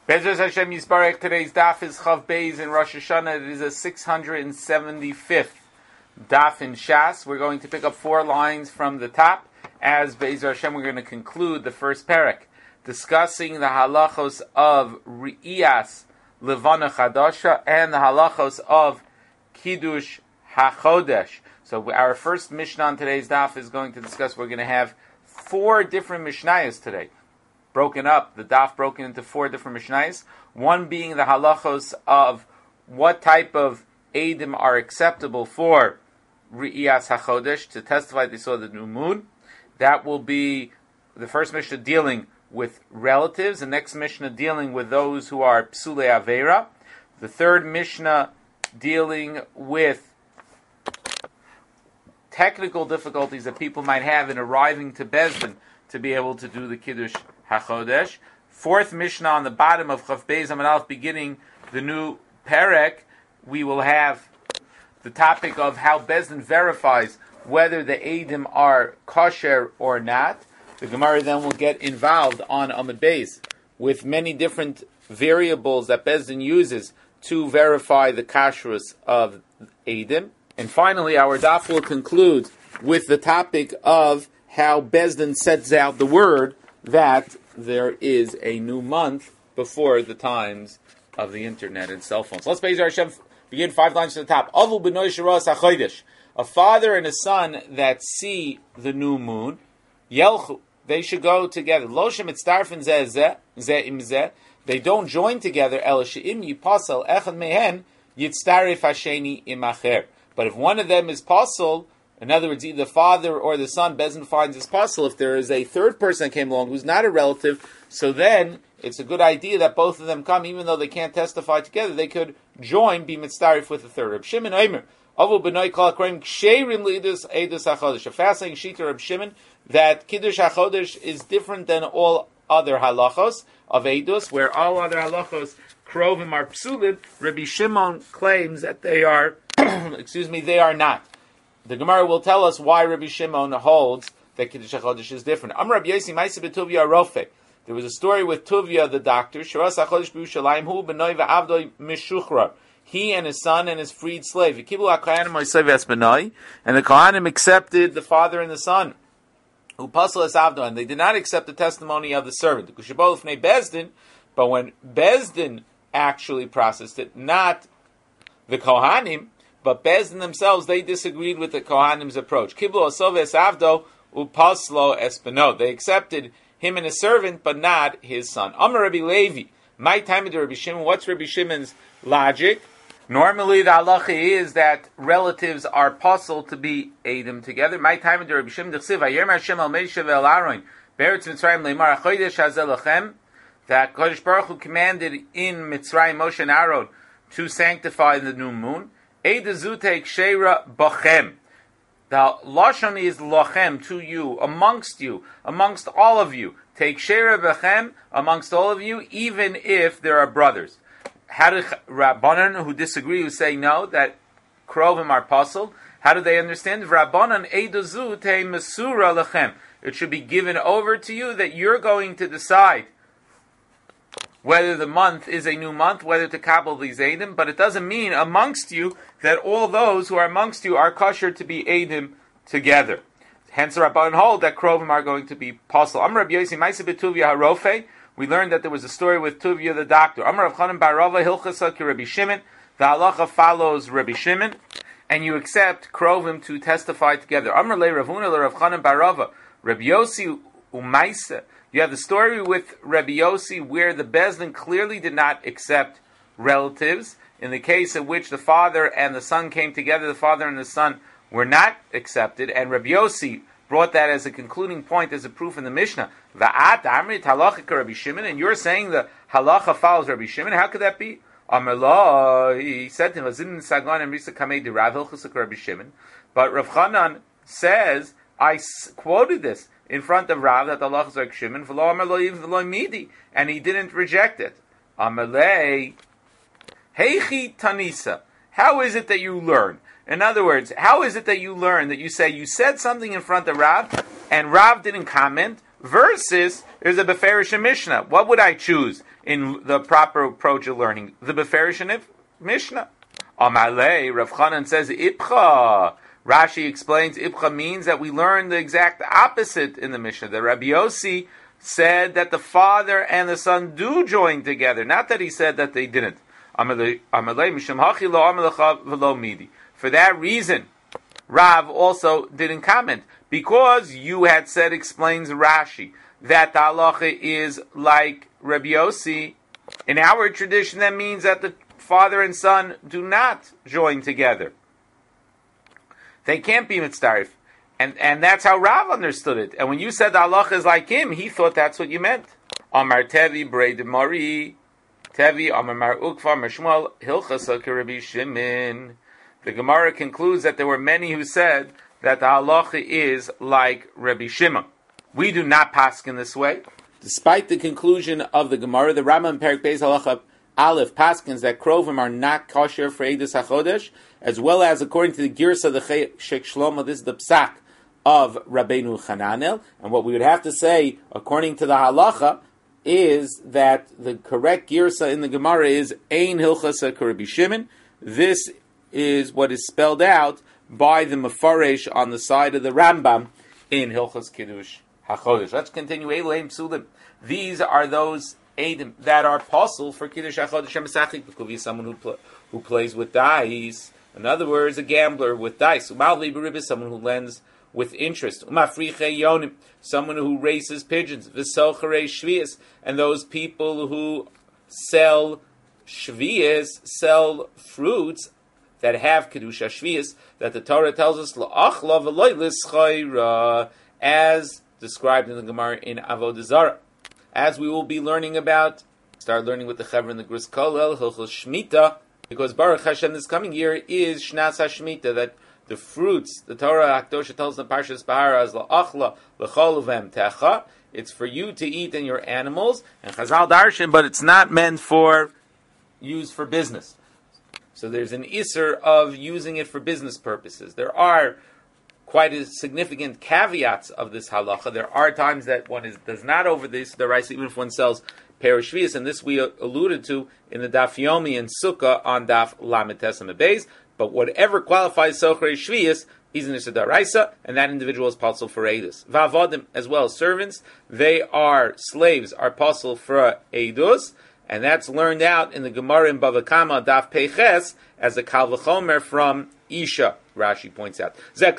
Bezos Hashem Yisbarek. Today's daf is Chav Beis in Rosh Hashanah. It is a 675th daf in Shas. We're going to pick up 4 lines from the top. As Bezos Hashem, we're going to conclude the first parak, discussing the halachos of Re'iyas Levana Chadasha and the halachos of Kiddush HaChodesh. So our first Mishnah on today's daf is going to discuss, we're going to have 4 different Mishnayos today. Broken up, the daf broken into 4 different Mishnayos. One being the halachos of what type of Eidim are acceptable for Re'iyas HaChodesh, to testify they saw the new moon. That will be the first Mishnah dealing with relatives, the next Mishnah dealing with those who are Psulei Aveira, the third Mishnah dealing with technical difficulties that people might have in arriving to Bezdin to be able to do the Kiddush HaChodesh. Fourth Mishnah on the bottom of Chav Beis Amud Aleph, beginning the new Perek, we will have the topic of how Bezdin verifies whether the Eidim are kosher or not. The Gemara then will get involved on Amud Beis with many different variables that Bezdin uses to verify the kashrus of Eidim. And finally, our daf will conclude with the topic of how Bezdin sets out the word that there is a new month before the times of the internet and cell phones. Let's begin 5 lines to the top. Avu b'noi sheras hachodesh. A father and a son that see the new moon, yelchu, they should go together. Lo shemitztarfen zeh im zeh. They don't join together. El she'im yipasel echad mehen yitztarif hasheni im acher. But if one of them is pasel, in other words, either the father or the son, Bezdin finds is pasel. If there is a third person that came along who's not a relative, so then it's a good idea that both of them come, even though they can't testify together. They could join, be mitzdarif with the third. Reb Shimon Omer, Avu b'noi kol hakroim ksherim leidus eidus hachodesh. A fascinating sheet of Reb Shimon that Kiddush HaChodesh is different than all other halachos of eidus, where all other halachos krovim are psulim. Rabbi Shimon claims that they are, they are not. The Gemara will tell us why Rabbi Shimon holds that Kiddush HaChodesh is different. Amar Rabbi Yosi Maisa b'Tuvia Rofe. There was a story with Tuvia the doctor. Shiras HaChodesh b'Yushalayim hu b'noi v'avdoi mishuchra. He and his son and his freed slave. And the Kohanim accepted the father and the son. And they did not accept the testimony of the servant. But when Bezdin actually processed it, not the Kohanim, but Bezdin themselves, they disagreed with the Kohanim's approach. They accepted him and his servant, but not his son. Amar Rabbi Levi, my time to Rabbi Shimon. What's Rabbi Shimon's logic? Normally, the halacha is that relatives are puzzled to be Eidim together. My time to Rabbi Shimon. That Kodesh Baruch Hu commanded in Mitzrayim Moshe and Aaron to sanctify the new moon. Eidazute ksheira bachem. The lashon is lachem, to you, amongst all of you. Take ksheira bachem, amongst all of you, even if there are brothers. How do Rabbanan who disagree, who say no, that krovim are puzzled, how do they understand? Rabbanan eidazute mesura lachem. It should be given over to you, that you're going to decide whether the month is a new month, whether to kabel these Eidim, but it doesn't mean amongst you that all those who are amongst you are kosher to be Eidim together. Hence the Rabbanan hold that Krovim are going to be pasul. Amar Rabbi Yosi Maisa b'Tuvia Harofe. We learned that there was a story with Tuvia the doctor. Amar Rav Chanan bar Rava Hilchasa ki Rabbi Shimon. The halacha follows Rabbi Shimon, and you accept Krovim to testify together. Amar le Ravuna le Rav Chanan bar Rava. Rabbi Yosi umaisa. You have the story with Rabbi Yosi where the Bezdin clearly did not accept relatives. In the case in which the father and the son came together, the father and the son were not accepted, and Rabbi Yosi brought that as a concluding point, as a proof in the Mishnah. Va'at amrit halacha Rabbi Shimon, and you're saying the halacha follows Rabbi Shimon. How could that be? Amarlo, he said to him, Rabbi Shimon. But Rav Chanan says, I quoted this in front of Rav that the halacha is like Shimon, and he didn't reject it. Amalei, heichi tanisa. How is it that you learn? In other words, how is it that you learn that you say you said something in front of Rav, and Rav didn't comment, versus there's a Beferish Mishnah. What would I choose in the proper approach of learning? The Beferish Mishnah. Amalei, Rav Chanan says, Ipcha. Rashi explains, Ipcha means that we learn the exact opposite in the Mishnah. The Rabbi Yossi said that the father and the son do join together, not that he said that they didn't. For that reason, Rav also didn't comment, because you had said, explains Rashi, that the halacha is like Rabbi Yossi. In our tradition, that means that the father and son do not join together. They can't be mitzdarif. And that's how Rav understood it. And when you said the halacha is like him, he thought that's what you meant. Amar Tevi, Breid Mari, Tevi, Amar Mar Ukva, Mar Shmuel, Hilchasa Rabbi Shimon. The Gemara concludes that there were many who said that the halacha is like Rabbi Shimon. We do not paskin this way. Despite the conclusion of the Gemara, the Rambam Perek Beis Halacha Aleph paskins that krovim are not kosher for Eidus HaChodesh, as well as according to the Girsa of the Sheikh Shlomo, this is the psak of Rabbeinu Chananel, and what we would have to say, according to the halacha, is that the correct Girsa in the Gemara is Ein Hilchasa Rabbi Shimon. This is what is spelled out by the Mefaresh on the side of the Rambam in Hilchas Kiddush HaChodesh. Let's continue. Elohim Psulim. These are those Eidim that are possible for Kiddush HaChodesh HaMesachik. It could be someone who plays with dice. In other words, a gambler with dice. Umalvi Beribis, someone who lends with interest. Umafriche Yonim, someone who races pigeons. V'socharei Shvias, and those people who sell Shvias, sell fruits that have Kedusha Shvias, that the Torah tells us, La'achla v'loy l'schayra, as described in the Gemara in Avodah Zarah. As we will be learning about, start learning with the Chaver and the Gris Kolel, Hilchos Shmita, because Baruch Hashem this coming year is Shnas HaShmita, that the fruits, the Torah HaKdosha tells the Parshas Bahara as La'achla, L'chol V'em Techa, it's for you to eat and your animals, and Chazal Darshan, but it's not meant for use for business. So there's an isser of using it for business purposes. There are quite a significant caveats of this halacha. There are times that one does not over this, the rice, even if one sells perish shvius, and this we alluded to in the Daf Yomi and Sukkah on Daf Lamed Tesam Beis. But whatever qualifies Sochrei Shvius is an Issa Daraisa, and that individual is possible for Eidus. Va'avodim, as well as servants, they are slaves, are possible for Eidus, and that's learned out in the Gemara in Bava Kama Daf Peiches as a Kal V'chomer from Isha. Rashi points out,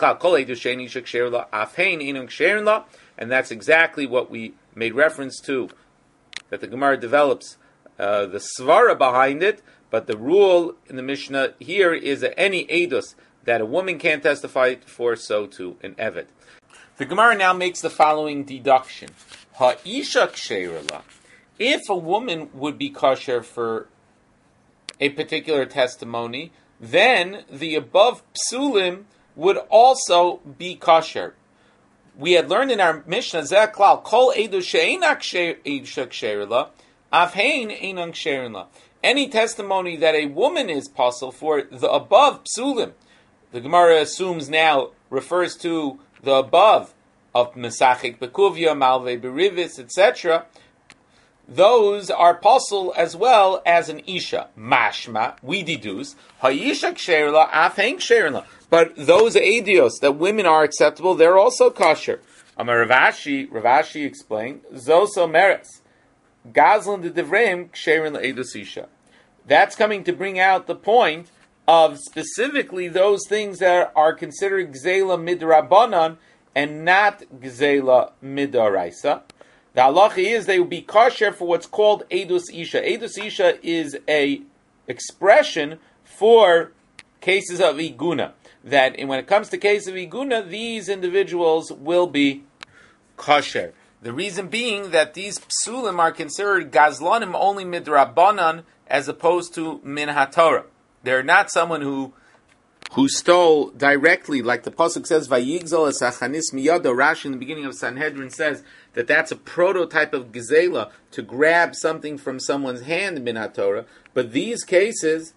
and that's exactly what we made reference to, that the Gemara develops the svara behind it, but the rule in the Mishnah here is that any edus that a woman can't testify for, so too an eved. The Gemara now makes the following deduction: Ha'isha ksheirla. If a woman would be kosher for a particular testimony, then the above psulim would also be kosher. We had learned in our Mishnah, Zeklal, Kol Edu She'enak Ksherila, Avhein Einan Ksherila. Any testimony that a woman is possible for, the above psulim, the Gemara assumes now refers to the above of Mesachik Bekuvia, Malve Berivis, etc., those are possible as well as an Isha. Mashma, we deduce, Ha'isha Ksherila, Afhein Ksherila. But those Eidios, that women are acceptable, they're also kosher. Amar Ravashi explained, Zoso Meres, Gazlan de Devreim Ksherin Eidus Isha. That's coming to bring out the point of specifically those things that are considered Gzela Midrabanan and not Gzela Midaraisa. The halacha is they will be kosher for what's called Eidus Isha. Eidus Isha is a expression for cases of Iguna. That when it comes to cases of Iguna, these individuals will be kosher. The reason being that these psulim are considered gazlanim only midrabanan as opposed to min haTorah. They're not someone who stole directly, like the pasuk says, "Vayigzal esachanis miyado." Rashi in the beginning of Sanhedrin says that that's a prototype of gezela, to grab something from someone's hand min haTorah. But these cases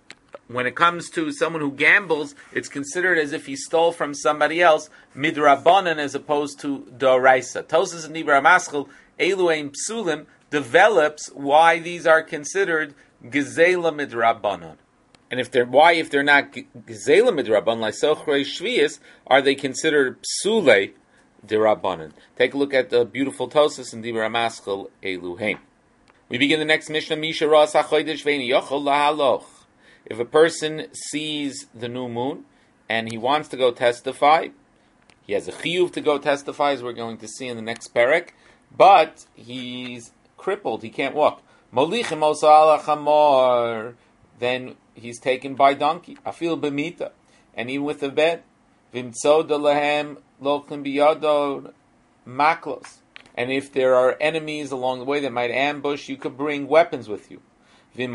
when it comes to someone who gambles, it's considered as if he stole from somebody else, midrabanan, as opposed to doraisa. Tosas and Dibra Maschil, Eluaim Psulim, develops why these are considered gezela midrabanan. And if they're not gezela midrabanan, like sochrei shvius, are they considered psule dirabanan? Take a look at the beautiful Tosas and Dibra Maschil, Eluhaim. We begin the next Mishnah, Misha Ras HaChodesh Ve'eni Yochel Lahaloch. If a person sees the new moon and he wants to go testify, he has a chiyuv to go testify, as we're going to see in the next perek, but he's crippled, he can't walk. Molichim osa ala chamor, then he's taken by donkey. Afil b'mita, and even with the bed. Vimtzod lehem lochim biyado maklos. And if there are enemies along the way that might ambush, you could bring weapons with you. And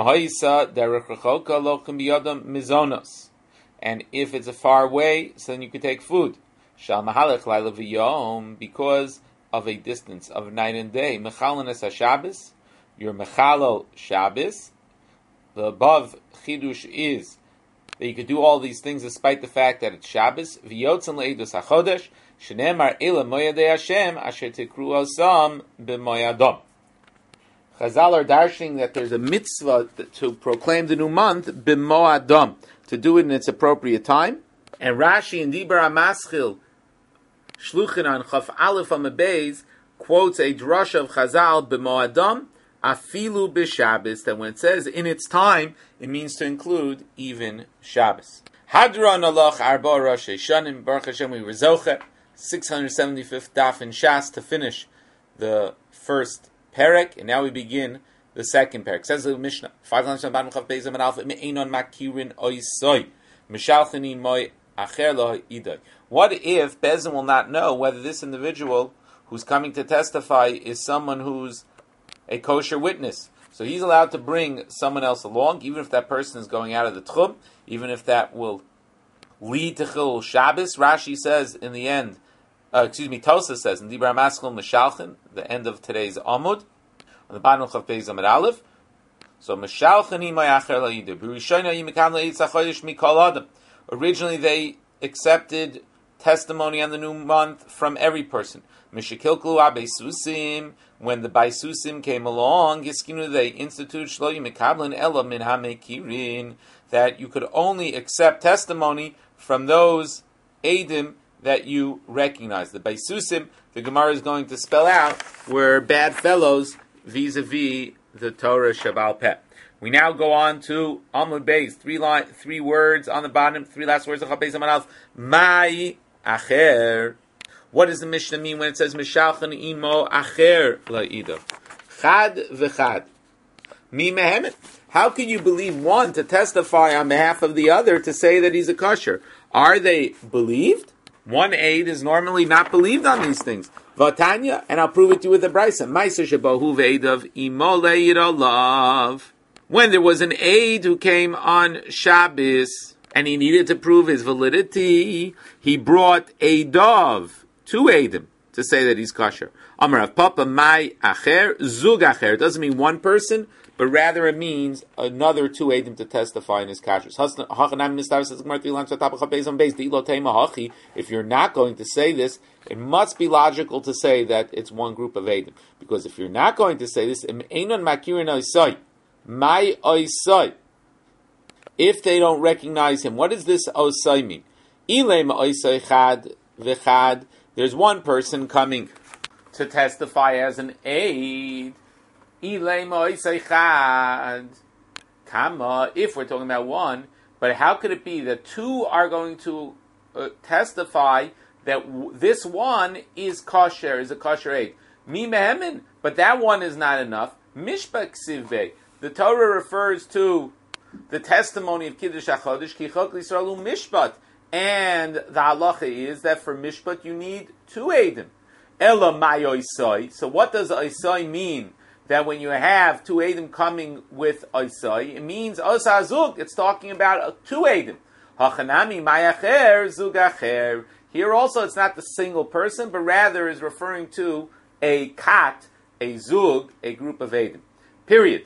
if it's a far way, so then you could take food. Because of a distance of night and day. You're mechalal Shabbos. The above chidush is that you could do all these things despite the fact that it's Shabbos. Shenemar ela moyadei Hashem asher tikru osam b'moyadom. Chazal are darshing that there's a mitzvah to proclaim the new month b'moadam, to do it in its appropriate time. And Rashi in Dibra Maschil Shluchin on Chaf Aleph Amabeis quotes a drush of Chazal b'moadam afilu b'Shabbos, that when it says in its time, it means to include even Shabbos. Hadron Aloch Arba Rosh Hashanim Baruch Hashem we rezoche 675th daf in Shas to finish the first perek, and now we begin the second perek. Says the Mishnah, 500 makirin oisoi mishalchini moy acher lo idoi. What if Bezin will not know whether this individual who's coming to testify is someone who's a kosher witness? So he's allowed to bring someone else along, even if that person is going out of the tchum, even if that will lead to Chilul Shabbos. Rashi says in the end, Tosa says in Dibra Maschil Meshalchin, the end of today's Amud, on the bottom of Pei Zamid Aleph. So Meshalchin imay acher la'idu. B'rishayna yimikam la'itz hachodesh mikol adam. Originally they accepted testimony on the new month from every person. Mishakilklu abeisusim, when the Baisusim came along, Yiskinu, they institute shlo yimikablin ela min hamekirin, that you could only accept testimony from those Eidim that you recognize. The Baisusim, the Gemara is going to spell out, were bad fellows vis-a-vis the Torah Shabbat Peh. We now go on to Amud Beis, three words on the bottom, three last words of Chabeis Amalaf. Mai acher. What does the Mishnah mean when it says Mishalchan imo acher la'ida? Chad v'chad. Mi mehemet. How can you believe one to testify on behalf of the other to say that he's a kosher? Are they believed? One aid is normally not believed on these things. Vatanya, and I'll prove it to you with a brisa. Ma'aser shebahu ve'edav imo le'irolav. When there was an aid who came on Shabbos and he needed to prove his validity, he brought a dove, two aidim, to say that he's kosher. Amar Rav Papa mai acher zug acher. It doesn't mean one person, but rather it means another two aidim to testify in his kashrus. If you're not going to say this, it must be logical to say that it's one group of aidim. Because if you're not going to say this, my oisai, if they don't recognize him, what does this osai mean? There's one person coming to testify as an aid. If we're talking about one, but how could it be that two are going to testify that this one is kosher, is a kosher aid? Mi mehemin, but that one is not enough. Mishpach sivvei. The Torah refers to the testimony of Kiddush HaChodesh, Ki Chok L'Yisraelu Mishpat, and the halacha is that for Mishpat you need two eidim. Ela may oisai. So what does oisai mean? That when you have two eidim coming with oisai, it means osa zug. It's talking about two eidim. Hachanami mayacher zug acher. Here also it's not the single person, but rather is referring to a kat, a zug, a group of eidim. Period.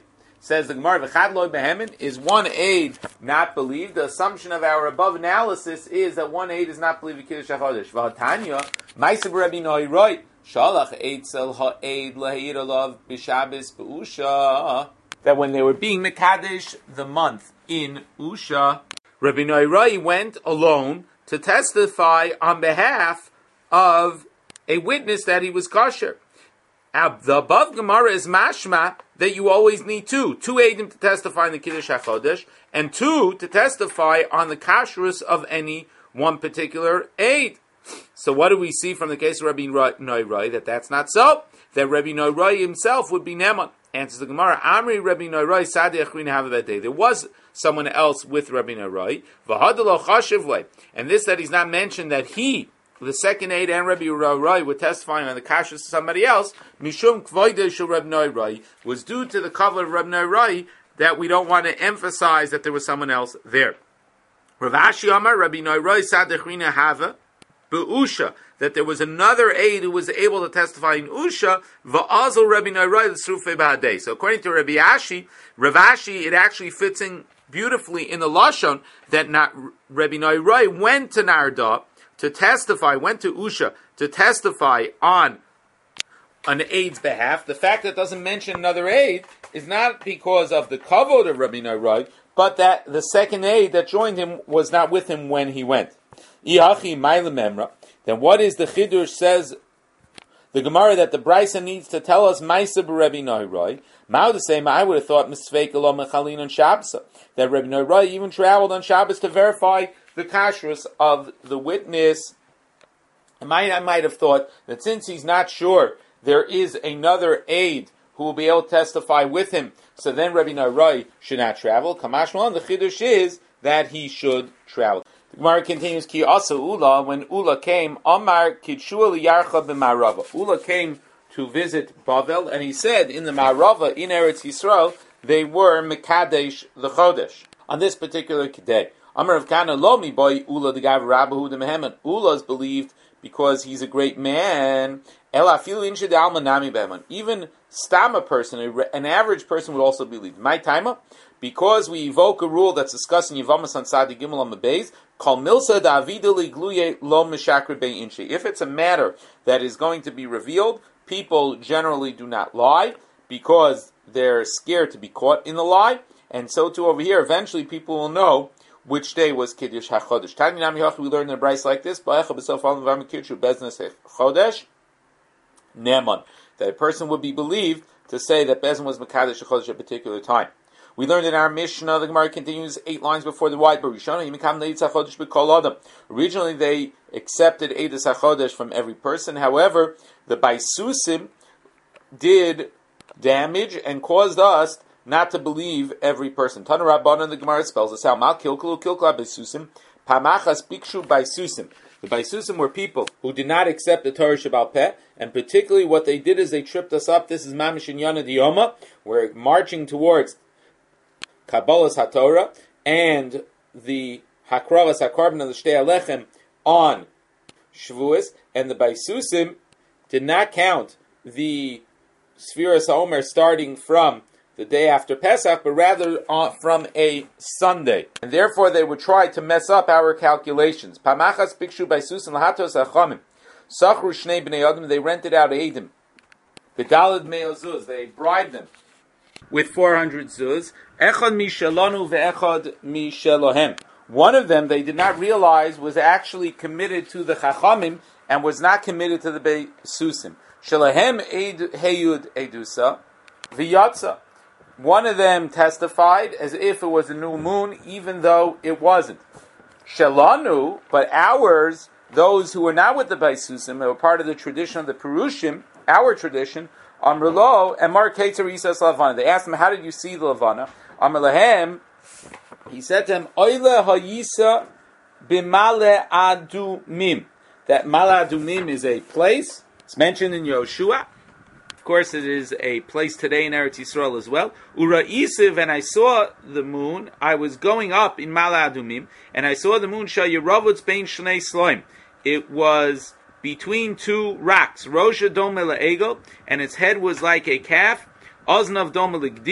Says the Gemara, V'chad loy behemin, is one aid not believed? The assumption of our above analysis is that one aid is not believed in Kiddush HaChodesh. V'hatanya, Ma'aseh Rabbi Noiroi, Shalach eitzel ha'eid lahir alav b'Shabbos b'Usha. That when they were being Mekadesh the month in Usha, Rabbi Noiroi went alone to testify on behalf of a witness that he was kosher. The above Gemara is mashma that you always need two eidim to testify in the Kiddush HaChodesh, and two to testify on the kashrus of any one particular aid. So what do we see from the case of Rabbi Noiroi? That's not so. That Rabbi Noiroi himself would be Neman. Answers the Gemara, Amri Rabbi Noiroi Sadi Echrina Havavadeh. There was someone else with Rabbi Noiroi. V'hadalo chashivle. And this that he's not mentioned that he, the second aid, and Rabbi Noiroi were testifying on the kashrus of somebody else, Mishum Kvoide Shel Rabbi Noiroi, was due to the cover of Rabbi Noiroi that we don't want to emphasize that there was someone else there. Rav Ashi Amar Rabbi Noiroi Sadi Echrina Hava Be'usha, that there was another aide who was able to testify in Usha, va'azal Rabbi Noiroi l'srufe b'hadei. So according to Rav Ashi, it actually fits in beautifully in the Lashon that Rabbi Noiroi went to Narda to testify, went to Usha to testify on an aide's behalf. The fact that it doesn't mention another aide is not because of the kavod of Rabbi Noiroi, but that the second aide that joined him was not with him when he went. Then what is the Chidush, says the Gemara, that the Brisa needs to tell us Ma'aseh Rabbi Noiroi? I would have thought Misveik Elo Mechalin on Shabbos, that Rabbi Noiroi even traveled on Shabbos to verify the kashrus of the witness. I might have thought that since he's not sure there is another aide who will be able to testify with him, so then Rabbi Noiroi should not travel. Kamashmalan, the Chidush is that he should travel. The Gemara continues, Ki asa Ula, when Ula came, Amar Kitshua Yarcha b'Marava. Ula came to visit Bavel, and he said, in the Marava, in Eretz Yisrael, they were Mekadesh the Chodesh. On this particular day, Amar of Kana Lomi boy Ula the Gav Rabbahu the Meheman. Ula is believed because he's a great man. Ela fil inshad alma nami beheman. Even Stama person, an average person, would also believe. My timer, because we evoke a rule that's discussed in Yevamos on Sadi Gimel on the Beis, Kol milsa da'avidali gluye lo mishakre bei inshi. If it's a matter that is going to be revealed, people generally do not lie because they're scared to be caught in the lie. And so too over here, eventually people will know which day was Kiddush HaChodesh. Tani Nami Hach, we learn in a Bryce like this, Neman, that a person would be believed to say that Bezin was Mekadesh HaChodesh at a particular time. We learned in our Mishnah, the Gemara continues 8 lines before the wide originally they accepted Eidos HaChodesh from every person. However, the Baisusim did damage and caused us not to believe every person. Tana Rabbanan, the Gemara spells this out. Mal kilkulu kilkla Baisusim, pamachas bikshu Baisusim. The Baisusim were people who did not accept the Torah Shabbal Peh, and particularly what they did is they tripped us up. This is Mamish in Yana Diyoma. We're marching towards Kabbalas HaTorah and the Hakravas HaKarban and the Shtei Alechem on Shavuos, and the Baisusim did not count the Sfiras HaOmer starting from the day after Pesach, but rather from a Sunday. And therefore they would try to mess up our calculations. Pamachas Bikshu Baisusim Lahatos HaChamim Sachru Shnei Bnei Adam, they rented out Eidim. Gedalad Meo Zuz, they bribed them with 400 zuz. Echad mishalonu ve'echad mishalohem. One of them they did not realize was actually committed to the Chachamim and was not committed to the Beisusim. Shalahem heyud edusa v'yatza. One of them testified as if it was a new moon, even though it wasn't. Shalanu, but ours, those who were not with the Beisusim, they were part of the tradition of the Perushim, our tradition, Amrlo and Mar Keter Yisas Lavana. They asked him, how did you see the Lavana? Amrlahem, he said to him, Oile Hayisa Bimale Adumim. That Mala Adumim is a place. It's mentioned in Yoshua. Of course, it is a place today in Eretz Yisrael as well. Ura'isiv, and I saw the moon. I was going up in Mala Adumim, and I saw the moon. Shayiravutz Bein Shnei Sloim. It was between two rocks. Rosha Dome La'ego, and its head was like a calf. Oznav Dome Ligdi,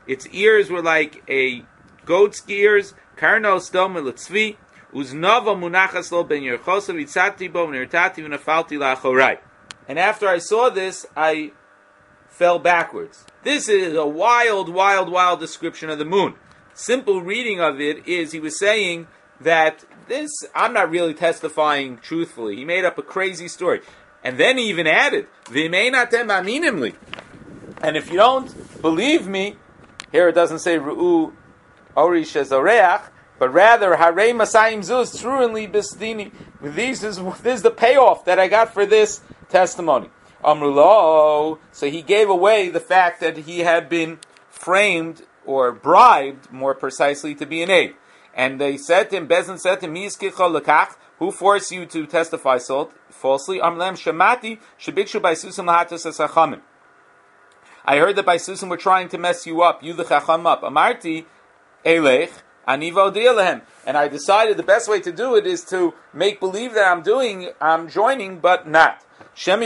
Its ears were like a goat's ears. Karno stomel tzvi. Uznava munachas lo ben yerchosav itzati bo nirtati v'nafalti lachorai. And after I saw this, I fell backwards. This is a wild, wild, wild description of the moon. Simple reading of it is he was saying that this, I'm not really testifying truthfully. He made up a crazy story. And then he even added, V'meinatem aminimli. And if you don't believe me, here it doesn't say Ru'u Ori Shezoreach, but rather Harei Masayim Zuz Truenli Bistini. This is the payoff that I got for this testimony. Amrulo. So he gave away the fact that he had been framed or bribed, more precisely, to be an aide. And they said to him, Bezin said to him, who forced you to testify falsely? Amlem Shamati Shabikshu by Susim Lahatus Asachamim. I heard that by Susim were trying to mess you up, you the Chacham up. Amarti Elech Anivo Dialehem. And I decided the best way to do it is to make believe that I'm joining, but not. Because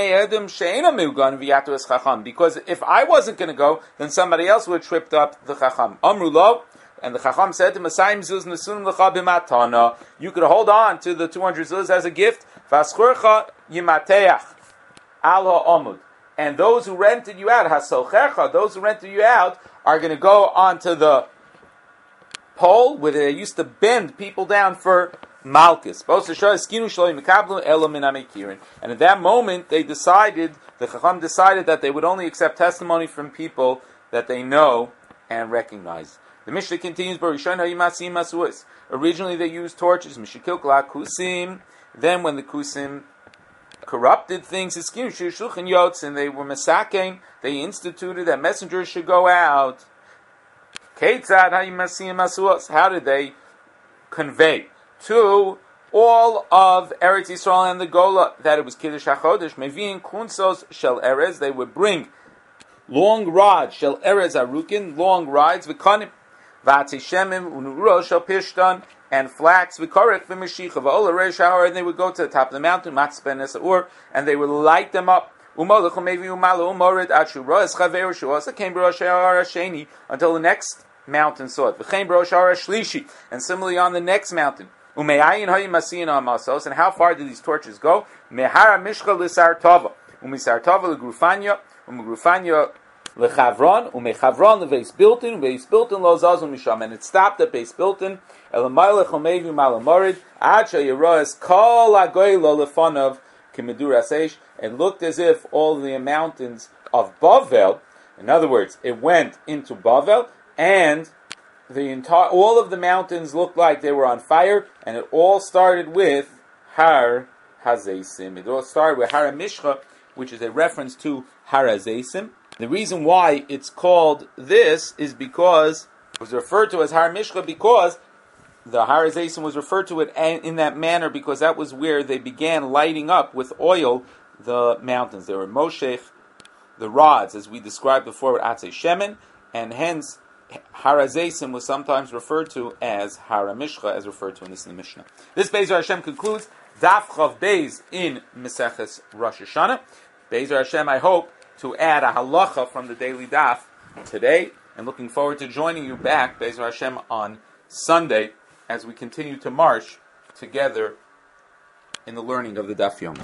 if I wasn't going to go, then somebody else would have tripped up the Chacham. Amrulo, and the Chacham said to him, you could hold on to the 200 zuz as a gift. And those who rented you out, those who rented you out, are going to go onto the pole where they used to bend people down for Malchus. And at that moment, the Chacham decided that they would only accept testimony from people that they know and recognize. The Mishnah continues, originally they used torches, then when the Kusim corrupted things, and they were mesakein, they instituted that messengers should go out. How did they convey to all of Eretz Yisrael and the Gola that it was Kiddush HaChodesh? Mevi'in kunsos shel erez, they would bring long rods, shel erez arukin, long rides, v'kanim, v'atzei shemim, u'nuro shel pishtan, and flax, v'korech v'meshicha, v'ola reish ha'or, and they would go to the top of the mountain, matzpen esa'ur, and they would light them up. Until the next mountain saw it. And similarly on the next mountain. And how far did these torches go? And it stopped at Beis Bilton. It looked as if all the mountains of Bavel, in other words, it went into Bavel, and all of the mountains looked like they were on fire, and it all started with Har Hazeisim. It all started with Har Mishcha, which is a reference to Har Hazeisim. The reason why it's called this is because it was referred to as Har Mishcha, because the Har Hazeisim was referred to it in that manner because that was where they began lighting up with oil the mountains. They were Moshech, the rods, as we described before with Atzei Shemen, and hence Har Hazeisim was sometimes referred to as Har Mishcha, as referred to in this Mishnah. This Be'ezer Hashem concludes Daf Chav Beis in Meseches Rosh Hashanah. Be'ezer Hashem, I hope to add a halacha from the daily daf today, and looking forward to joining you back, Be'ezer Hashem, on Sunday as we continue to march together in the learning of the Daf Yomi.